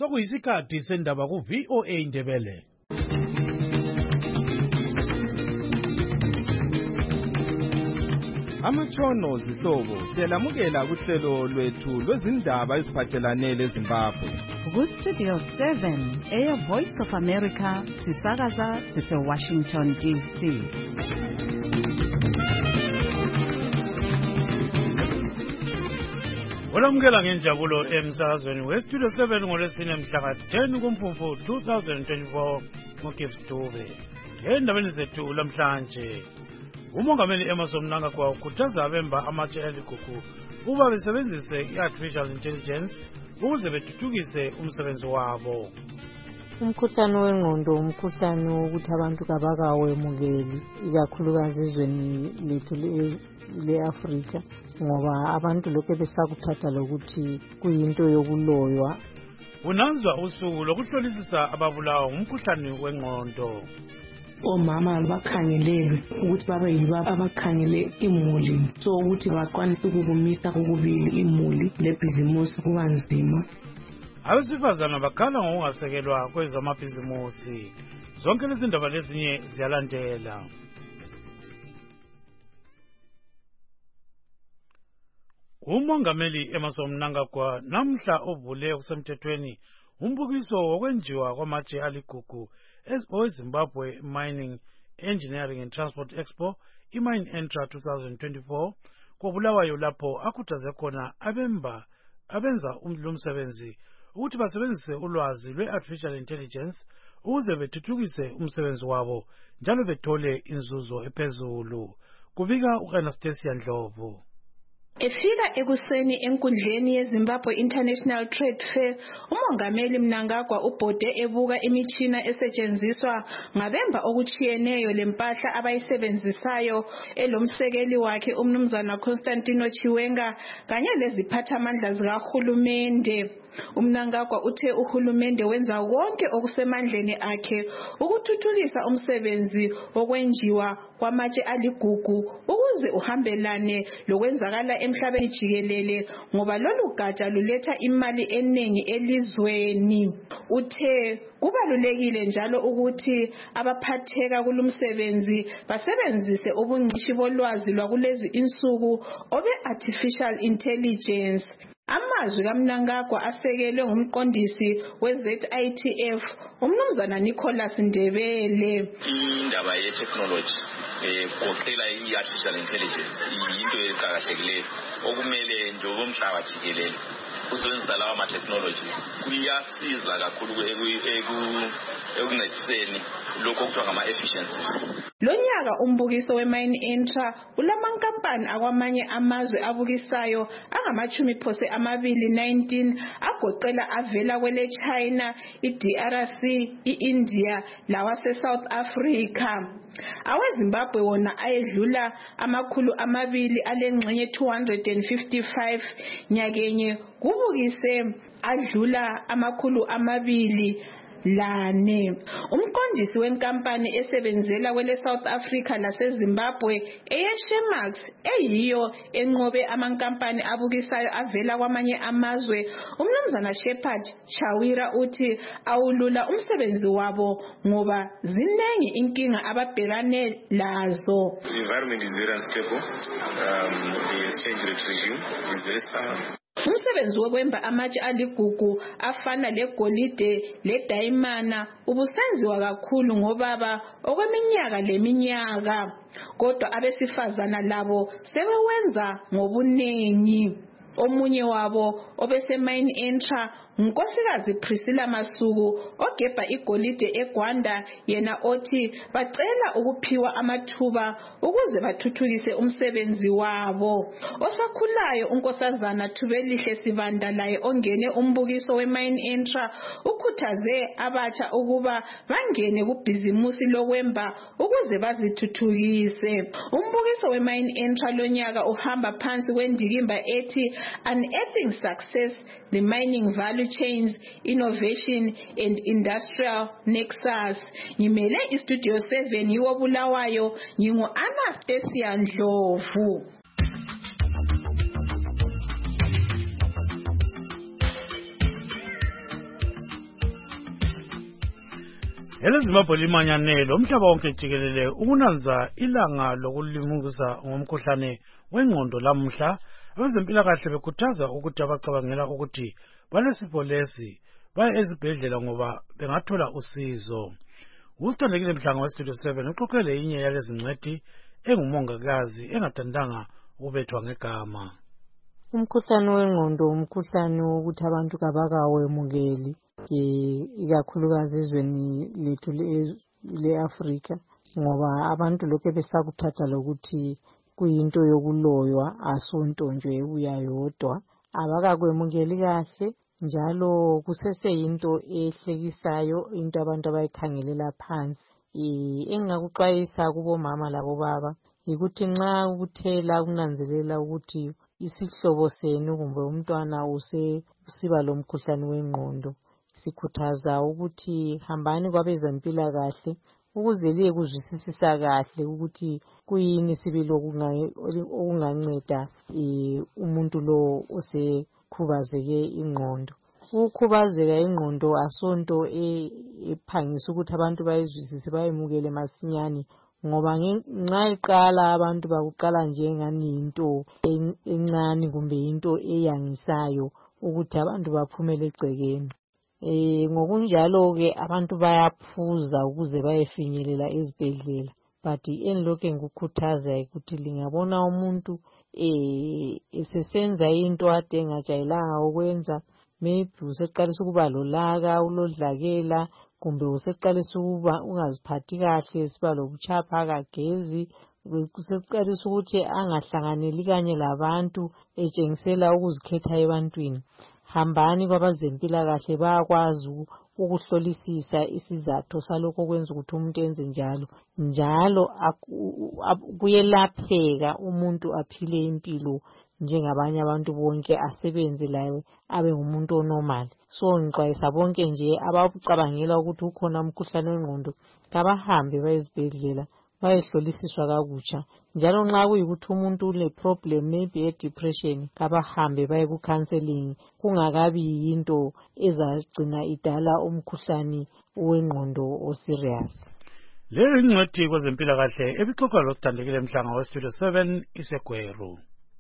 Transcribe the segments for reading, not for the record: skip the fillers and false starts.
Sokuyisikhathi sendaba ku VOA Indebele. Amatshono zihlobo siyalamukela kuhlelo lwethu lwezindaba eziphathelane leZimbabwe. Ku-Studio 7 Air Voice of America sisakaza sise-Washington DC. Olamukela ngenjabulo emsakazweni we-Studio 7 ngolwesine mhla ka-10 kuMfumfu 2024 ngoGibbs Dube. Endabeni zethu lamhlanje, uMongameli Emmerson Mnangagwa ukhuthaza abemba amatshe aligugu ukuba besebenzise i-artificial intelligence ukuze bethuthukise umsebenzi wabo. Umkhuhlane wengqondo umkhuhlane wokuthi abantu kabakawemukeli ikakhulukazi ezweni lethu le-Afrika, ngoba abantu lokho besakuthatha lokuthi kuyinto yokuloywa. Kunanzwa usuku lokuhlolisisa ababulawa umkhuhlane wengqondo. Omama bakhangelelwe ukuthi babe yibo abakhangele imuli, so ukuthi bakwanise ukukumisa kokubili imuli lebhizimusi kuba nzima. Abesifazana bakhala ngokungasekelwa kwezamabhizimusi. Zonke lezi ndaba lezinye ziyalandela. uMongameli Emmerson Mnangagwa namhla uvule kusemthethweni umbukiso wokwenjiwa kwamatshe aligugu eZimbabwe Mining, Engineering and Transport Expo, iMine Entra 2024, koBulawayo lapho akhuthaze khona abenza umsebenzi ukuthi basebenzise ulwazi lwe-artificial intelligence ukuze bethuthukise umsebenzi wabo njalo bethole inzuzo ephezulu. Kubika u-Anastasia Ndlovu. Efika ekuseni enkundleni yeZimbabwe International Trade Fair, uMongameli Mnangagwa ubhode ebuka imitshina esetshenziswa ngabemba okuchiyeneyo lempahla abayisebenzisayo elomsekeli wakhe umnumzana Constantino Chiwenga kanye leziphathamandla zikahulumende. uMnangagwa uthe uhulumende wenza konke okusemandleni akhe ukuthuthukisa umsebenzi okwenjiwa kwamatshe aligugu ukuze uhambelane lokwenzakala emhlabeni jikelele, ngoba lolu gatsha luletha imali eningi elizweni. Uthe kubalulekile njalo ukuthi abaphatheka kulumsebenzi basebenzise ubungcitshi bolwazi lwakulezi insuku obe-artificial intelligence. Amazwi kaMnangagwa asekelwe ngumqondisi we-ZITF umnumzana Nicholas Ndebele. Indaba ye-technology goqela i-artificial intelligence yinto eqakathekileyo okumele njengoba umhlaba jikelele usebenzisa lawa ma-technologies kuyasiza kakhulu ekuncediseni lokho okuthiwa ngama-efficiencies. Lonyaka umbukiso weMine Entra ulamankampani akwamanye amazwe abukisayo angama-20 agoqela avela kwele China, iDRC, iIndia lawase-South Africa. AweZimbabwe wona ayedlula 200 alengxenye 255 nyakenye kubukise adlula 200 lane. Umqondisi wenkampani esebenzela kwele South Africa laseZimbabwe eyeShemax eyiyo enqobe amankampani abukisayo avela kwamanye amazwe, umnumzana Shepard Chawira uthi awulula umsebenzi wabo ngoba zinengi inkinga ababhekane lazo. The environment is very unstable. The exchange rate regime is very sound. Umsebenzi wokwemba amatshe aligugu afana legolide ledayimana ubusenziwa kakhulu ngobaba okweminyaka leminyaka, kodwa abesifazana labo sebewenza ngobunengi. Omunye wabo obeseMine Entra uNkosikazi Priscilla Masuku ogebha igolide eGwanda, yena othi bacela ukuphiwa amathuba ukuze bathuthukise umsebenzi wabo. Osakhulayo uNkosazana Thubelihle Sibanda laye ongene umbukiso weMine Entra ukhuthaze abatsha ukuba bangene kubhizimusi lokwemba ukuze bazithuthukise. Umbukiso weMine Entra lonyaka uhamba phansi kwendikimba ethi Unearthing Success, the Mining Value Chains, Innovation and Industrial Nexus. Ngimele iStudio 7 yiwo Bulawayo, ngingu-Anastasia Ndlovu. EleZimbabwe limanyanele umhlaba wonke jikelele ukunanza ilanga lokulimuka ngomkhuhlane wengqondo lamhla. Abezempilakahle bekhuthaza ukuthi abacabangela ukuthi balesifo lesi baye ezibhedlela ngoba bengathola usizo. Usithandekile Mhlanga weStudio 7 uxoxele inye yalezi ngcwethi engumongikazi engathandanga ukubethwa ngegama. Umkhuhlane wengqondo umkhuhlane wokuthi abantu kabakawemukeli ikakhulukazi ezweni lethu le-Afrika ngoba abantu lokho besakuthatha lokuthi kuyinto yokuloywa asonto nje ebuya yodwa abakakwemukeli kahle njalo kuseseyinto ehlekisayo into abantu abayikhangelela phansi. Engakuxwayisa kubomama labobaba yikuthi nxa ukuthela kunanzelela ukuthi isihlobo senu kumbe umntwana usiba lomkhuhlane wengqondo, sikhuthaza ukuthi hambani kwabezempilakahle ukuze liye kuzwisisisa kahle ukuthi kuyini sibili okunganceda umuntu lo osekhubazeke ingqondo. Ukukhubazeka ingqondo asonto ephangisa ukuthi abantu bayizwisise bayemukele masinyane ngoba nxa iqala abantu bakuqala njengani into encane kumbe into eyangisayo ukuthi abantu baphumele egcekeni. Ngokunjalo-ke abantu bayaphuza ukuze bayefinyelela ezibhedlela, but enilokhu ngikukhuthaza ukuthi lingabona umuntu esesenza into ade engajayelanga ukwenza, maybe useqalisa ukuba lolaka ulodlakela kumbe useqalisa ukuba ungaziphathi kahle siba lobuchapha kagezi, useqalisa ukuthi angahlanganeli kanye labantu etshengisela ukuzikhetha ebantwini, hambani kwabazempilakahle bayakwazi ukuhlolisisa isizathu salokho okwenza ukuthi umuntu enze njalo kuyelapheka umuntu aphile impilo njengabanye abantu bonke asebenze laye abe ngumuntu onormal. So ngixwayisa bonke nje abacabangela ukuthi ukhona umkhuhlane wengqondo kabahambe bayezibhedlela bayehlolisiswa kakutsha, njalo nxa kuyikuthi umuntu ule problem maybe e-depression kabahambe baye ku-counseling kungakabi yinto ezagcina idala umkhuhlane wengqondo o-serious. Leli ngcwethi kwezempilakahle ebixoxa loSithandekile Mhlanga weStudio 7 iseGweru.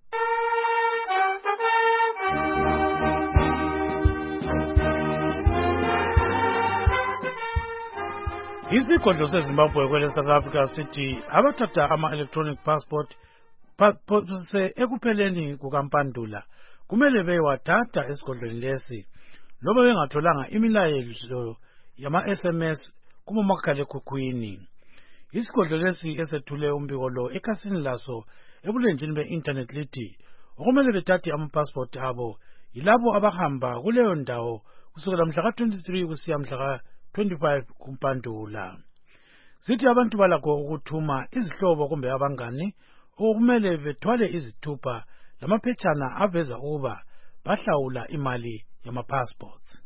Isigodlo seZimbabwe kwele South Africa sithi abathatha ama-electronic passport ekupheleni kukaMpandula kumele bewathatha esigodlweni lesi loba bengatholanga imilayezo yama-SMS kumakhalekhukhwini. Isigodlo lesi esethule umbiko lo ekhasini laso ebulenjini be-internet lithi okumele bethathe ama-passport abo yilabo abahamba kuleyo ndawo kusukela mhla ka-23 kusiya mhla ka-25 kuMpandula. Sithi abantu balakho ukuthuma izihlobo kumbe abangani okumele bethwale izithupha lamaphetshana aveza ukuba bahlawula imali yama-passports.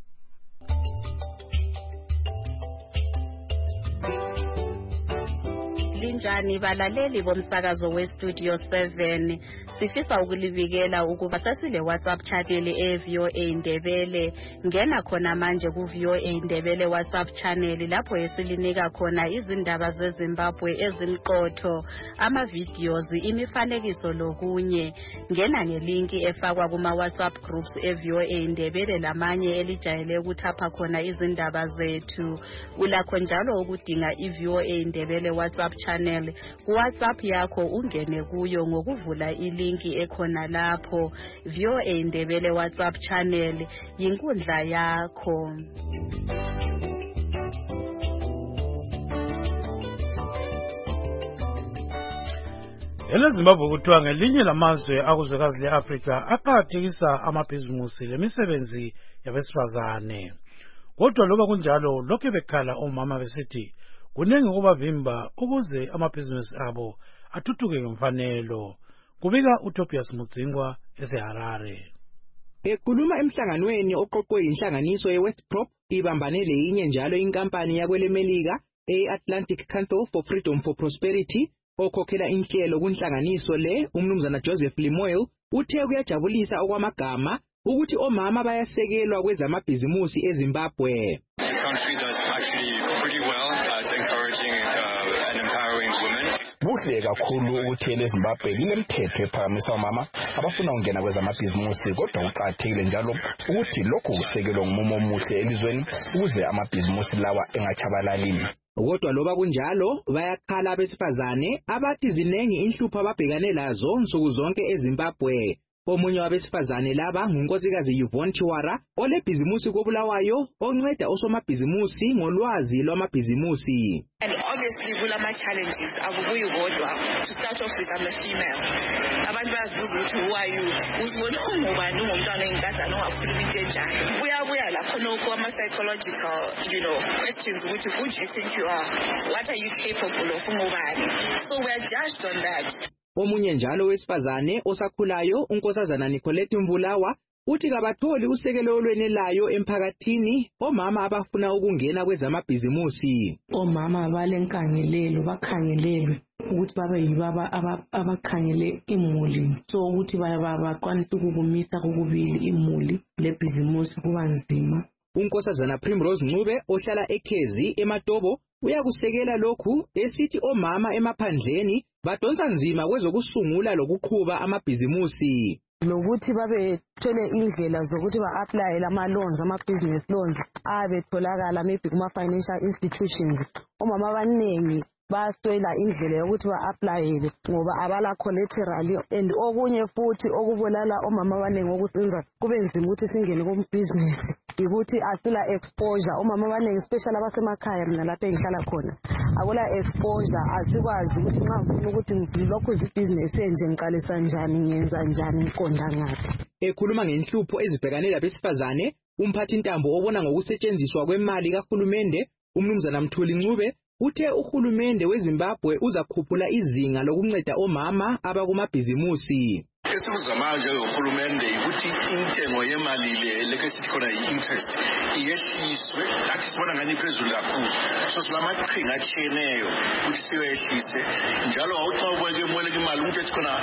Linjani balaleli bomsakazo weStudio 7, sifisa ukulibikela ukuba sasile WhatsApp channel eVOA Indebele. Ngena khona manje kuVOA Indebele WhatsApp channel lapho esilinika khona izindaba zeZimbabwe ezimqotho, ama-videos, imifanekiso lokunye. Ngena ngelinki efakwa kuma WhatsApp groups eVOA Indebele lamanye elijayele ukuthapha khona izindaba zethu. Ulakho njalo ukudinga iVOA Indebele WhatsApp channel kuWhatsApp yakho ungene kuyo ngokuvula ilinki ekhona lapho. VOA Indebele WhatsApp channel yinkundla yakho. EleZimbabwe kuthiwa ngelinye lamazwe akuzwekazi le-Afrika aqakathekisa amabhizimusi lemisebenzi yabesifazane. Kodwa loba kunjalo lokhe bekhala omama besithi kunengi ukubavimba ukuze amabhizinisi abo athuthuke ngemfanelo. Kubika uTobias Mudzingwa eseHarare. Ekhuluma emhlanganweni oqoqwe inhlanganiso yeWestprop ibambane leyinye njalo inkampani yakwelemelika e-Atlantic Council for Freedom for Prosperity okhokhela inhlelo kunhlanganiso le, umnumzana Joseph Limoyle uthe kuyajabulisa okwamagama ukuthi omama bayasekelwa kwezamabhizimusi eZimbabwe. a country that's actually pretty well at encouraging and empowering women. Kuhle kakhulu ukuthi eZimbabwe linemithetho ephakamisa omama abafuna ukungena kwezamabhizimusi, kodwa kuqakathekile njalo ukuthi lokhu kusekelwe ngomumo omuhle elizweni ukuze amabhizimusi lawa engachabalali. Kodwa loba kunjalo bayakhala abesifazane abathi zinengi inhlupho ababhekane lazo nsuku zonke eZimbabwe. Omunye wabesifazane laba ngunkosikazi Yvonne Chiwara olebhizimusi koBulawayo onceda osomabhizimusi ngolwazi lwamabhizimusi. And obviously kulama challenges akubuyi kodwa. To start off with, I'm a female. Abantu bazibuza ukuthi who are you? Uzibona ungubani ungumntwana oyinkazana ongakhuluma into enjani. Buya lapho nokho ama psychological, questions ukuthi who do you think you are? What are you capable of ungubani? So we are judged on that. Omunye njalo wesifazane osakhulayo unkosazana Nicolette Mvulawa uthi kabatholi usekelo olwenelayo emphakathini omama abafuna ukungena kwezamabhizimusi. Omama balenkangelelo bakhangelelwe ukuthi babe yibaba abakhangele imuli, so ukuthi bakwanise ukukumisa kokubili imuli lebhizimusi kuba nzima. Unkosazana Primrose Ncube ohlala eKhezi eMatobo uyakusekela lokhu esithi omama emaphandleni badonsa nzima kwezokusungula lokuqhuba amabhizimusi. Lokuthi babethole indlela zokuthi ba-apply lama-loans, ama-business loans abetholakala maybe kuma-financial institutions. Omama abaningi baswela indlela yokuthi ba-applyele ngoba abala collateral, and okunye futhi okubulala omama abaningi okusenza kube nzima ukuthi singene kumbusiness ukuthi asila exposure. Omama abaningi especially abasemakhaya mina lapho engihlala khona akula exposure, asikwazi ukuthi nxa ngifuna ukuthi ngilokhu ibhizinesi enje ngiqalisa njani, ngenza njani, ngiqonda ngaphi. Ekhuluma ngenhlupho ezibhekane labesifazane, umphathi ntambo obona ngokusetshenziswa kwemali kahulumende umnumzana Mthuli Ncube uthe uhulumende weZimbabwe uzakhuphula izinga lokunceda omama abakumabhizimusi. Esizamanje uhulumende ukuthi intengo yemali leke sithi khona i-interest iyehliswe, nathi sibona ngani iphezulu kakhulu. So silamaqhinga atshiyeneyo ukuthi siyehlise njalo awuthi ubeke imboleko imali umuntu ethi khona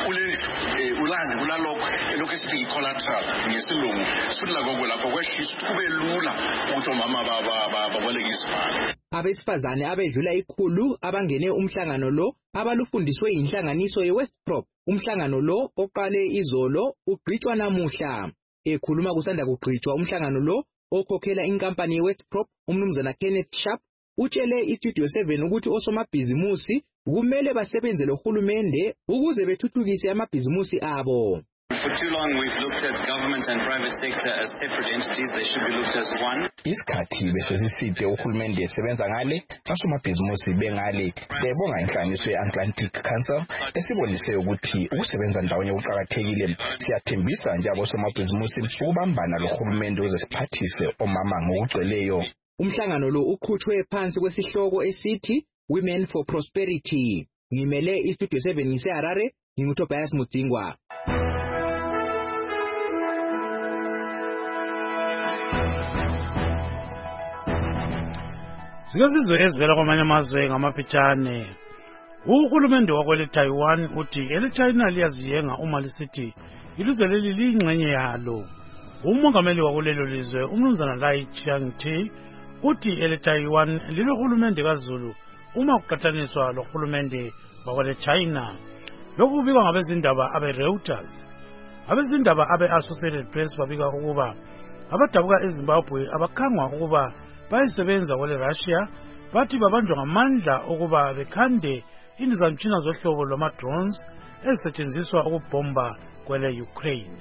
ulani kulalokho lokho esithi i-collateral ngesilungu sithi lakho lapho kwehlisa kube lula ukuthi omama baboleke izimali. Abesifazane abedlula ikhulu abangene umhlangano lo abalufundiswe inhlanganiso yeWestprop. Umhlangano lo oqale izolo ugqitshwa namuhla. Ekhuluma kusanda kugqitshwa umhlangano lo okhokhela inkampani yeWestprop umnumzana Kenneth Sharp utshele iStudio 7 ukuthi osomabhizimusi kumele basebenze lohulumende ukuze bethuthukise amabhizimusi abo. For too long we've looked at government and private sector as separate entities. They should be looked as one. Isikhathi besesiside uhulumende esebenza ngale, nasomabhizimusi bengale. Siyabonga inhlanganiso ye-Atlantic Council esibonise ukuthi ukusebenza ndawonye kuqakathekile. Siyathembisa nje abosomabhizimusi ukubambana lohulumende ukuze siphathise omama ngokugcweleyo. Umhlangano lo uqhutshwe phansi kwesihloko esithi Women for Prosperity. Ngimele iStudio 7 ngiseHarare, nginguTobias Mudzingwa. Sikazizwe ezivela kwamanye amazwe ngamafitshane. Uhulumende wakwele Taiwan uthi eleChina liyaziyenga uma lisithi ilizwe leli liyingxenye yalo. Umongameli wakulelo lizwe umnumzana Lai Ching-te uthi eleTaiwan lilohulumende kaZulu uma kuqhathaniswa lohulumende wakwele China. Lokhu kubikwa ngabezindaba abe-Reuters. Abezindaba abe-Associated Press babika ukuba abadabuka eZimbabwe abakhangwa ukuba bayisebenza kwele Russia bathi babanjwa ngamandla ukuba bekhande indizamtshina zohlobo lwama-drones ezisetshenziswa ukubhomba kwele Ukraine.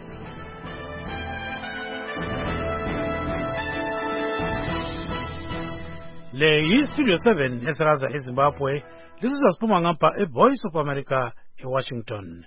Le yi-Studio 7 esakaza eZimbabwe lisuza siphuma ngapha eVoice of America eWashington.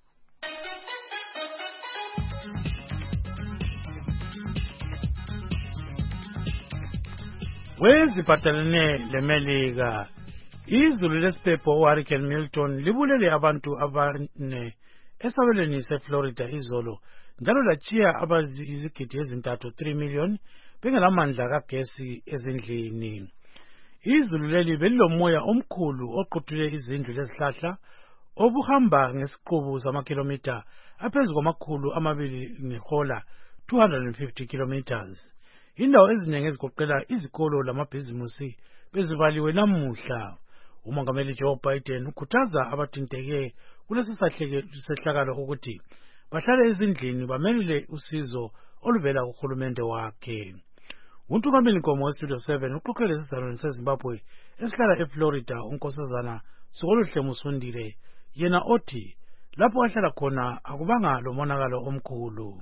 Weziphathelene leMelika, izulu lesiphepho uHurricane Milton libulele abantu abane esabelweni seFlorida izolo njalo latshiya izigidi ezintathu 3 million bengelamandla kagesi ezindlini. Izulu leli belilomoya omkhulu oquthule izindlu lezihlahla obuhamba ngesiqubu samakhilomitha aphezu kwamakhulu amabili ngehola 250 kilometers. indawo eziningi ezigoqela izikolo lamabhizimusi bezivaliwe namuhla. Umongameli Joe Biden ukhuthaza abathinteke kulesi sehlakalo ukuthi bahlale ezindlini bamelele usizo oluvela kuhulumende wakhe. Untungameli Nkomo weStudio 7 uxoxele esizalwane seZimbabwe esihlala eFlorida unkosazana Sukoluhle Musundile yena othi lapho ahlala khona akubanga lomonakalo omkhulu.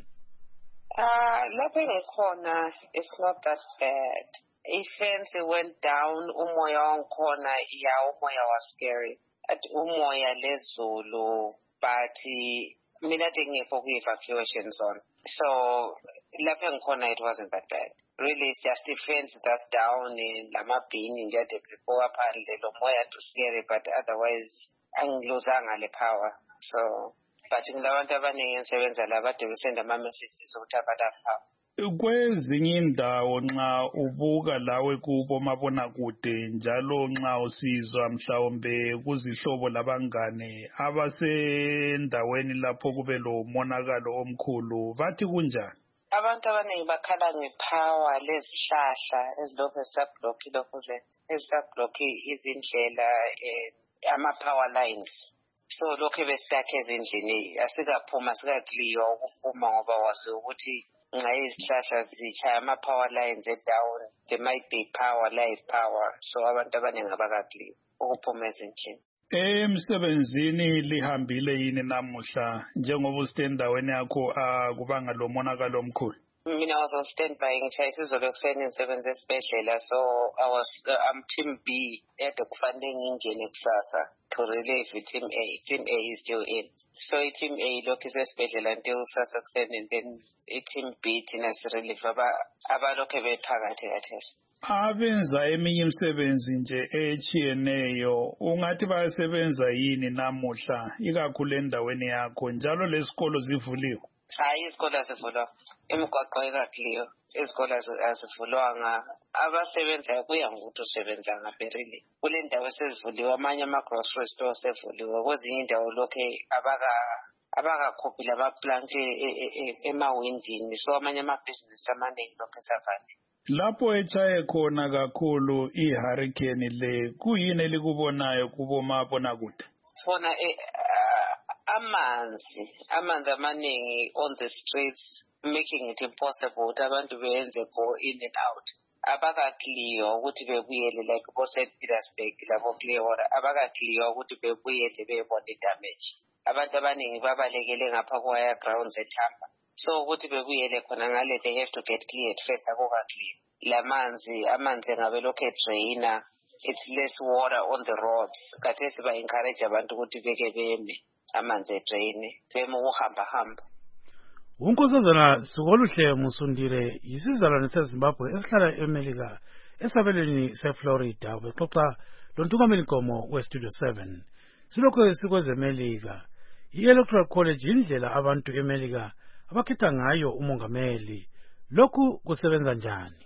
Lapho ngikhona it's not that bad. Ifence went down, umoya wangikhona, umoya was scary. At umoya lezulu, but mina ngekho ku-evacuation zone. So lapho ngikhona it wasn't that bad. Really it's just a fence that's down in lamabhini nje go phandle lo moya too scary, but otherwise angiluzanga le power. So but ngilabantu abaningi engisebenza la bade besenda ama-messages ukuthi abalapha. Kwezinye indawo nxa ubuka lawe kubo mabonakude njalo nxa usizwa mhlawumbe kuzihlobo labangane abasendaweni lapho kube lo monakalo omkhulu bathi kunjani? Abantu abaningi bakhala ngepower lezihlahla ezilokhu zisabhlokhi lokhu ezisabhlokhi izindlela ama-power lines. So lokhu bestakhe ezindlini asikaphuma sikakliwa ukuphuma ngoba wazi ukuthi nxa izihlahla zichaya ama-power lines down there might be power, live power. So abantu abaningi abakakliwa ukuphuma ezindlini. Emsebenzini lihambile yini namuhla njengoba usitendaweni yakho kubanga lo monakalo omkhulu? Mina was on standby ngitshayisa izolo ekuseni ngisebenza esibhedlela, so I'm team B ede kufanele ngingene kusasa to relieve team A. Team A is still in. So team A lokhu isesibhedlela until kusasa kuseni, and then team B thina sirelieve abalokhu bephakathi kathesi. Abenza eminye imisebenzi nje echiyeneyo ungathi bayasebenza yini namuhla ikakhulu endaweni yakho njalo lesikolo zivuliwe? Hayi, izikolo azivulwa, imigwaqo ayikakliyo, izikolo azivulwanga. Abasebenzayo kuya ngokuthi usebenza ngaphi really. Kule ndawo sezivuliwe, amanye ama-grocery store sevuliwe, kwezinye indawo lokhu abakakhuphi lamaplanki emawindini, so amanye amabhizinisi amaningi lokhu esavali. Lapho echaye khona kakhulu i-hurricane le kuyini elikubonayo kubomabonakude? Sona amanzi amaningi on the streets, making it impossible ukuthi abantu beyenze go in and out. Abakakliyo ukuthi bebuyele like St. Petersburg lapho Clearwater, abakakliyo ukuthi bebuyele bebone damage. Abantu abaningi babalekele ngapha kwa grounds eTampa. So ukuthi bebuyele khona ngale they have to get cleared first akukakliyo. Amanzi ngabe lokho drainer, it's less water on the roads. Kathesi ba encourage abantu ukuthi beke beme amanzi drain beme ukuhamba. Unkosazana Sukoluhle Musundile yisizalwane seZimbabwe esihlala eMelika esabelweni seFlorida bexoxa lontungameli Nkomo weStudio 7. Silokho sikwezemelika i-Electoral College indlela abantu eMelika abakhetha ngayo umongameli. Lokhu kusebenza njani?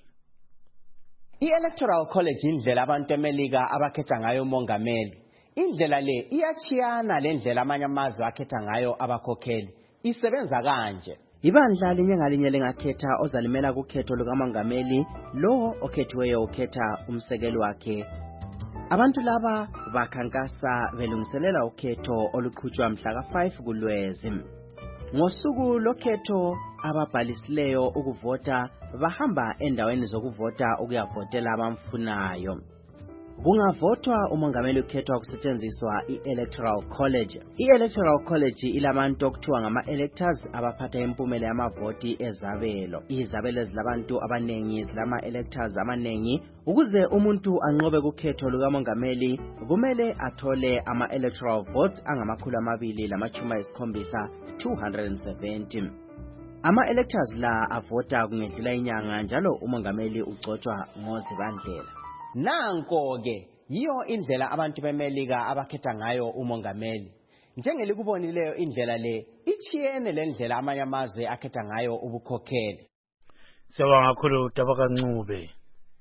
I-Electoral College indlela abantu eMelika abakhetha ngayo umongameli. Indlela le iyachiyana lendlela amanye amazwe akhetha ngayo abakhokheli. Isebenza kanje. Ibandla linye ngalinye lingakhetha ozalimela kukhetho lukamongameli, lo okhethiweyo ukhetha umsekeli wakhe. Abantu laba bakhankasa belungiselela ukhetho oluqhutshwa mhla ka-5 kuLwezi. Ngosuku lokhetho ababhalisileyo ukuvota bahamba endaweni zokuvota ukuyavotela abamfunayo. Kungavotwa umongameli ukhethwa kusetshenziswa i-Electoral College. I-Electoral College ilabantu okuthiwa ngama-electors abaphatha impumela yamavoti ezabelo. Izabelo zilabantu abanengi zilama-electors amanengi. Ukuze umuntu anqobe kukhetho lukamongameli kumele athole ama-electoral votes angama-270 270. Ama-electors la avota kungedlula inyanga njalo umongameli ugcotshwa ngoZibandlela. Nanko-ke yiyo indlela abantu beMelika abakhetha ngayo umongameli. Njengelikubonileyo indlela le ichiyene lendlela amanye amazwe akhetha ngayo ubukhokheli. Siyabonga kakhulu Tabaka Ncube.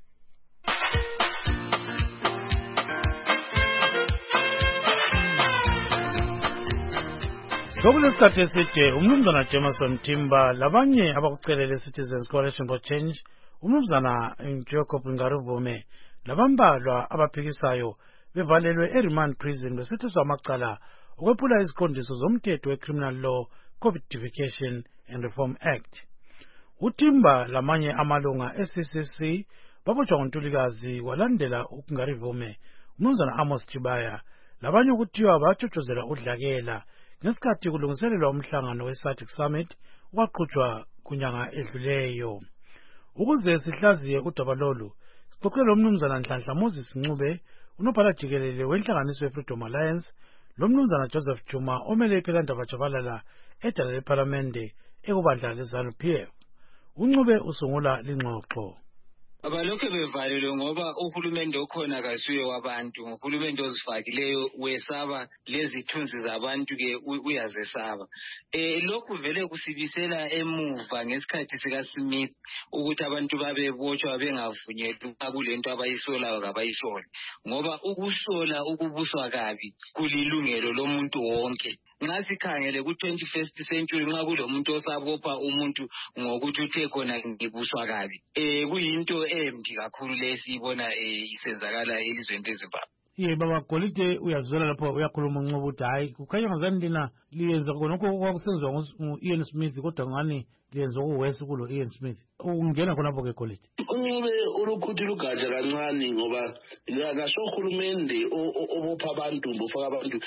Sokulesikhathi eside umnumzana Jameson Timba labanye abakucelele Citizens Coalition for Change umnumzana Jacob Ngarivume labambalwa abaphikisayo bevalelwe eRemand Prison besethuswa amacala okwephula iziqondiso zomthetho weCriminal Law Codification and Reform Act. Uthimba lamanye amalunga eCCC babotshwa ngoNtulikazi walandela uNgarivume, umnumzana Amos Chibaya labanye ukuthiwa batshotshozela udlakela ngesikhathi kulungiselelwa umhlangano weSADC Summit waqhutshwa kunyanga edluleyo. Ukuze sihlaziye udaba lolu, sixoxele umnumzana Nhlanhla Moses Ncube, unobhala jikelele wenhlanganiso yeFreedom Alliance, lomnumzana Joseph Juma omele iPhelandaba Jabalala edala lePhalamende ekubandla leZANU-PF. Uncube usungula lingxoxo. Abalokhe bevalelwe ngoba uhulumende okhona kasuye wabantu, uhulumende ozifakileyo wesaba lezithunzi zabantu ke uyazesaba. Lokhu vele kusibisela emuva ngesikhathi sika Smith ukuthi abantu babebotshwa bengavunyelwa kulento abayisolayo kabayisola, ngoba ukusola ukubuswa kabi kulilungelo lomuntu wonke. Nxa sikhangele ku-21st century nxa kulomuntu osabopha umuntu ngokuthi uthe khona ngibuswa kabi, kuyinto embi kakhulu lesiyibona isenzakala elizweni leZimbabwe. Baba Golide uyazwela lapho uyakhuluma Ncube ukuthi hayi kukhanya ngazani lina liyenza khonokho okwakusenziwa ngu-Ian Smith kodwa ngani liyenza okuwesi kulo Ian Smith. Ungena khonapho ke Golide. Uncube ulukhuthi lugatsha kancane ngoba kasho uhulumende obopha abantu bofaka abantu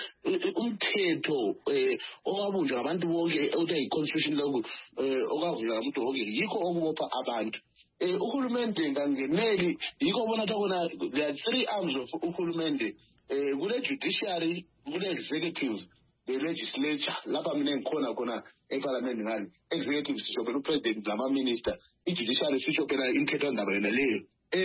umthetho owabunjwa ngabantu bonke uthi yi-constitution lokhu okwavula ngabantu bonke yikho okubopha abantu. Uhulumende ngangeneli yikho bona khona there are 3 arms of uhulumende, kule judiciary, kule executive, the legislature. Lapha mina ngikhona khona eParliament ngani executive sisho phela upresident lama-minister, i-judiciary sisho phela imthethwandaba yona leyo.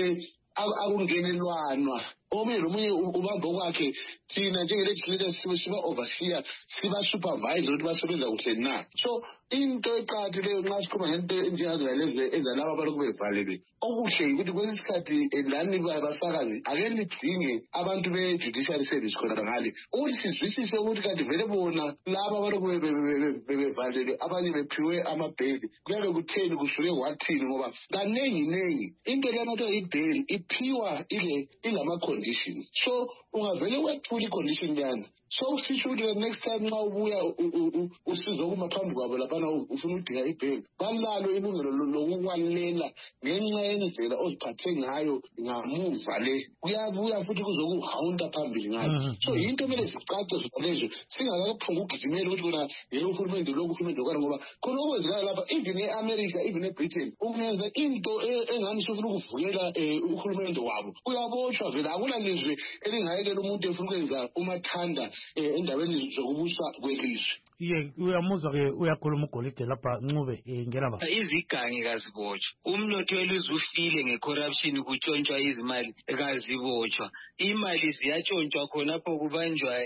Akungenelwanwa omunye nomunye ubamba kwakhe, thina njenge-legislature siba overseer, siba supervisor ukuthi basebenza kuhle na. So into eqakathekileyo nxa sikhuluma ngento enjengazalezi ezalaba abalokhu bevalelwe, okuhle ukuthi kwesinye isikhathi lani basakazi ake lidinge abantu be-judiciary service khona ngale ukuthi sizwisise ukuthi kanti vele bona laba abalokhu bevalelwe abanye bephiwe amabheli kuyabe kutheni kusuke kwathini, ngoba kanenginengi into leyanathiwa ibheli iphiwa ilama-condition. So ungavele wephula i-condition yana, so usisho ukuthi the next time nxa ubuya usizo kuma phambi kwabo laphana ufuna udinga ibheli, balalo ilungelo lokukwalela ngenxa yendlela oziphathe ngayo ngamuva le, kuyabuya futhi kuzokuhawunta phambili ngayo. So yinto kumele zicace lezo, singakaphunga ukugijimela ukuthi kona yena uhulumende lokhu uhulumende okwana, ngoba khona okwenzekala lapha even e-America even e-Britain ukungenza into engani sifuna ukuvukela uhulumende wabo uyabotshwa vele. Akula lizwe elingayekela umuntu efuna ukwenza umathanda endaweni zokubuswa kwelizwe. Uyamuzwa ke uyakhuluma uGolide lapha Ncube ngena ba. Izigangi kazibotshwa, umnotho welizwe ufile ngecorruption, kutshontshwa izimali kazibotshwa. Imali ziyatshontshwa khonapho kubanjwa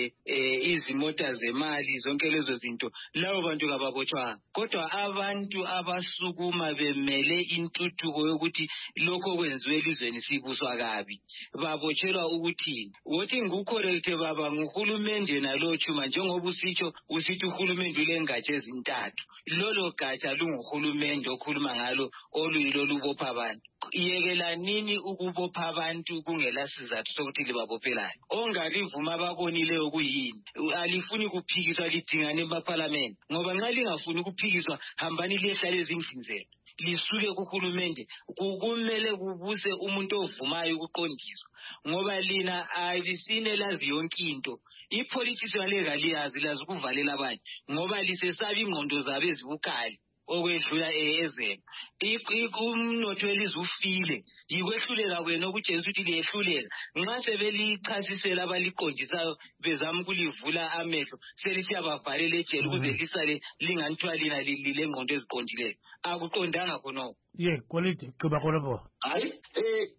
izimota zemali, zonke lezo zinto, labo bantu kababotshwanga. Kodwa abantu abasukuma bemele intuthuko yokuthi lokho kwenziwe elizweni sibuswa kabi babotshelwa ukuthini. Wothi ngucorrect baba nguhulumende nalochuma, njengoba usithi uhulumende ulengatsha ezintathu. Lolo gatsha lunguhulumende okhuluma ngalo oluyilo lubopha abantu. Yekelanini ukubopha abantu kungela sizathu sokuthi libabophelane. Ongalivuma ababonileyo kuyini, alifuni kuphikiswa lidingane eParliament, ngoba nxa lingafuni ukuphikiswa hambani liyehlala ezindlini zenu lisuke kuhulumende. Kumele kubuse umuntu ovumayo ukuqondiswa, ngoba lina alisine lazi yonke into. Ipolitics yalekaliyazi lazi ukuvalela abanye ngoba lisesaba ingqondo zabo ezibukhali okwedlula ezenu. Umnotho welizwe ufile, yikwehluleka kwenu okutshengisa ukuthi liyehluleka. Nxa sebelichasisela abaliqondisayo bezama ukulivula amehlo, selisiyabavalela ejele ukuze lisale linganithiwa lina lile ngqondo eziqondileyo. Akuqondanga khonokho. Golide qiba khonapho. Hayi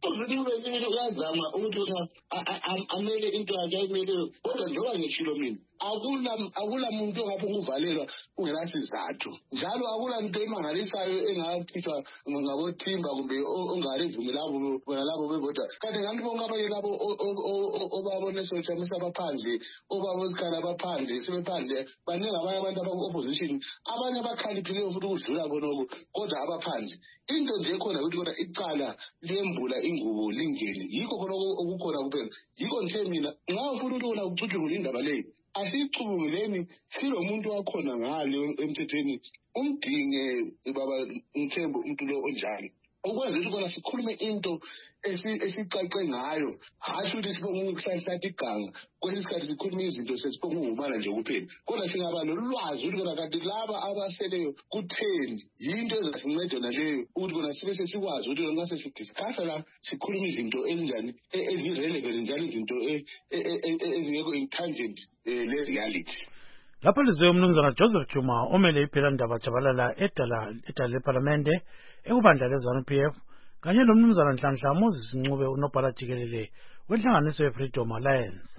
uyazama ukuthi amele into yakhe ayimeleyo, kodwa njengoba ngishilo mina akula muntu ongaphonga uvalelwa kungenasizathu njalo akula nto emangalisayo engakhishwa ngabothimba kumbe ongarivumi labo bona labo bebodwa kanti ngathi bonke abanye labo obabone social abaphandle obabosikhala abaphandle sebephandle baningi abanye abantu aba-opposition abanye abakhaliphileyo futhi ukudlula khonoko kodwa abaphandle into nje ekhona ukuthi kodwa icala liyembula ingubo lingene yikho khonoko okukhona kuphela yikho nje mina ngafuna ukubona ukucutshungula indaba leyo asicubunguleni silo muntu wakhona ngale emthethweni umdinge baba Mthembu umuntu lo onjalo ukwenza ukuthi kona sikhulume into esicace ngayo hasho ukuthi sibonga ukuhlahlathi iganga kwesikhathi sikhuluma izinto sesibonga ngumana nje kuphela kodwa singaba nolwazi ukuthi kona kanti laba abaseleyo kutheni yinto ezasinceda naleyo ukuthi kona sibe sesikwazi ukuthi nxa sesidiscussa la sikhuluma izinto ezinjani ezirelevant njalo izinto ezingekho intangent le-reality. Lapho lizwe umnumzana Joseph Chuma omele iphephandaba Jabalala edala lephalamende ekubandla le-ZANU-PF kanye nomnumzana Nhlanhla Moses Ncube unobhala jikelele wenhlanganiso ye-Freedom Alliance.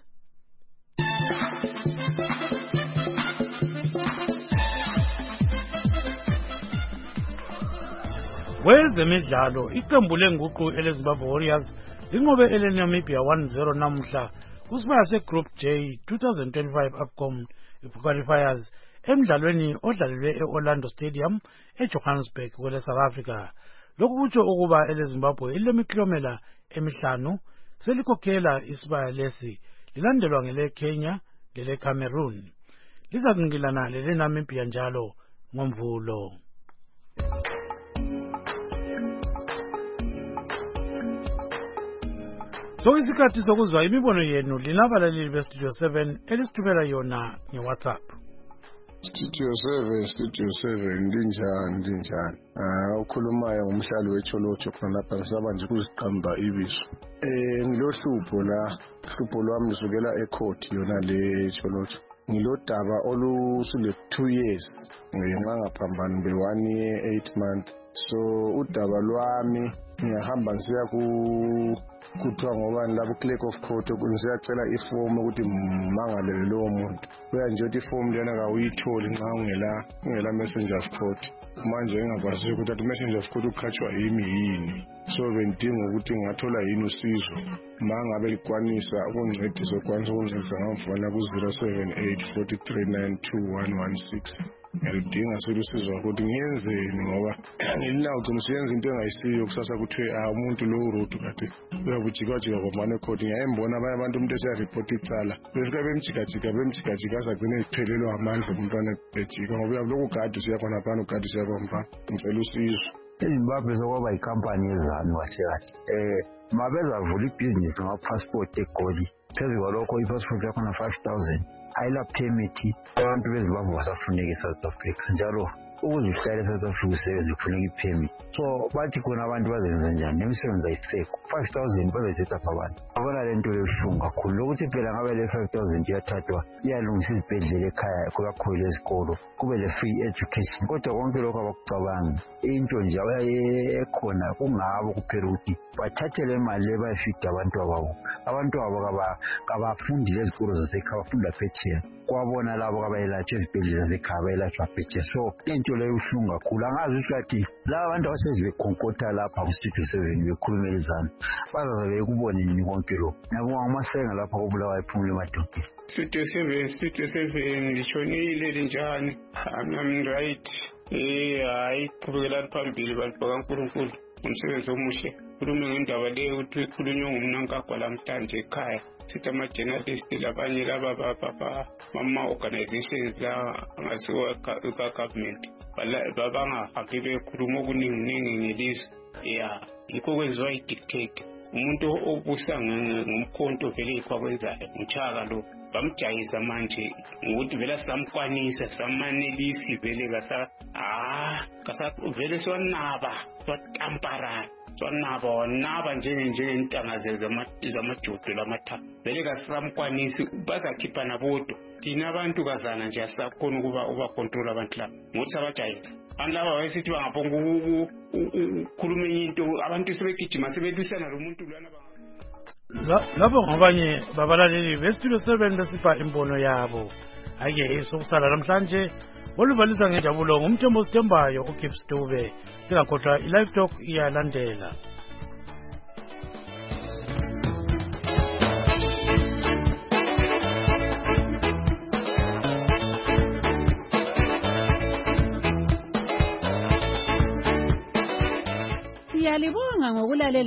Kwezemidlalo iqembu lenguqu eleZimbabwe Warriors linqobe eleNamibia 1-0 namhla kusibaya segroup J 2025 AFCON qualifiers emidlalweni odlalelwe e-Orlando Stadium eJohannesburg kwele South Africa. Lokhu kutsho ukuba eleZimbabwe ilemiklomela emihlanu selikhokhela isibaya lesi lilandelwa ngele Kenya lele Cameroon. Lizangqilana lele Namibia njalo ngoMvulo. Isikhathi sokuzwa imibono yenu linabalaleli beStudio 7 elisithumela yona ngeWhatsApp. Studio 7 linjani ukhulumayo ngumhlali weCholotsho khona lapha ngisaba nje ukuziqamba ibizo ngilohlupho lwami lisukela ecourt yona le Cholotsho ngilodaba olusule 2 years ngenxa ngaphambana be1 year 8 months so udaba lwami ngiyahamba ngisiya kuthiwa ngoba labo clerk of court ngisiyacela iform ukuthi mangalele lowo muntu kuya nje ukuthi iform lena kawuyitholi nxa ungela messenger of court manje engakwazi ukuthi athi messenger of court ukhatshwa yini so bendinga ukuthi ngathola yini usizo mangabe likwanisa ukuncedisa ukwanisa ngamfana ku 078 4392116 ngidinga usizo ukuthi ngiyenzeni ngoba ngilinawo uqiniseka into engayisiyo kusasa kuthiwe umuntu lo urudu kade uyabujikajika kwamane court ngiyayembona abanye abantu umuntu esiyareport icala befika bemjikajika sagcine iphelelwa amandla umntwana ejika ngoba uyabulokhu gadi siyakhona phana ugadi siyakhona ngicela usizo. eZimbabwe sokwaba yikampani yezanu kahle mabezavula ibhizinisi ngama-passport eGoli phezu kwalokho i-passport yakhona 5,000 ayila permit abantu beZimbabwe basafuneka eSouth Africa njalo ukuzihlala eSouth Africa usebenze kufuneka ipermit so bathi khona abantu bazenza njani nemisebenzi ayisekho 5,000 bazayithetha abantu abona le nto lebuhlungu kakhulu lokuthi phela ngabe le 5,000 iyathathwa iyalungisa izibhedlela ekhaya kuyakhoyela ezikolo kube le free education kodwa konke lokho abakucabangi into nje ekhona kungabo kuphela ukuthi bathathe le mali bayifida abantu abo kabafundile ezikolo zasekhaya bafunda phetsheya kwabona labo kabayelatshwa ezibhedlela zasekhaya bayelatshwa phetsheya so into leyo uhlungu kakhulu angazi ukuthi laba abantu abasezibekhonkotha lapha ku-Studio 7 bekhulumela izanu bazabe bekubone nini konke lo nabo ngamasenga lapha kobulawayo ephumule emadongeni. Studio 7 lishonile linjani I'm right hayi qhubekela phambili bantu bakaNkulunkulu umsebenzi omuhle khulume ngendaba leyo ukuthi ikhulunywe ngumnankagwa lamhlanje ekhaya sithi ama-journalist labanye laba ama-organizations la angasiwo ka-government babangahambi bekhuluma okuningi ngelizwe yikho kwenziwa i-dictate umuntu obusa ngumkhonto vele yikho akwenzayo ngutshaka lo bamjayisa manje ngokuthi vele samkwanisa samanelisi vele vele swanaba swatamparana swanaba njengentanga zamajodo lamatha vele kasamkwanisi bazakhipha nabodo thina abantu kazana nje asakhona ukuba ubakontrola abantu laba ngokuthi sabajayisa abantu laba wayesithi bangaphonga ukukhuluma enye into abantu sebegijima sebelwisana lo muntu lwana lapho ngabanye babalaleli bestudio 7 besipha imbono yabo. Ake sokusala namhlanje oluvalisa ngenjabulo ngumthembo Sithembayo uGibbs Dube. Singakhohlwa iLive Talk iyalandela. Siyalibonga ngokulalela